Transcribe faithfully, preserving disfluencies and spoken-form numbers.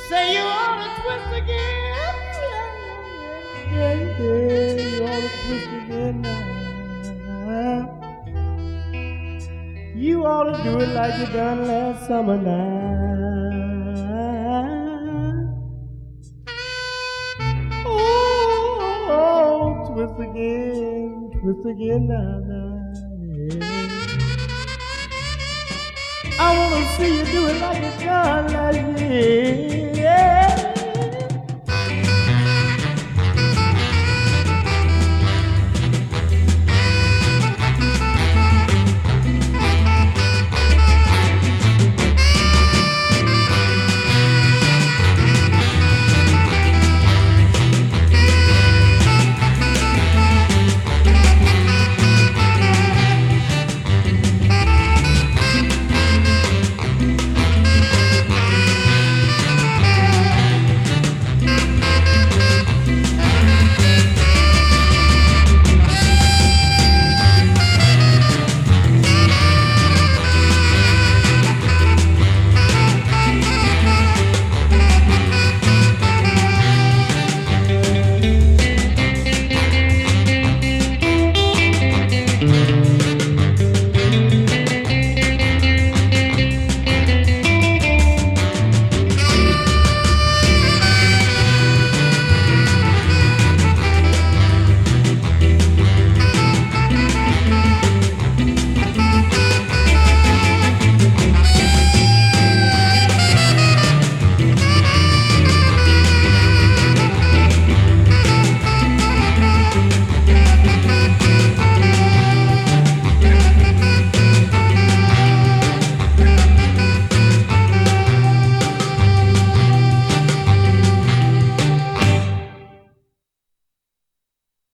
Say you ought to twist again. Yeah, yeah, you ought to twist again now. You ought to do it like you done last summer night. Oh, oh, twist again, twist again now, now. Yeah. I wanna see you do it like you done last year.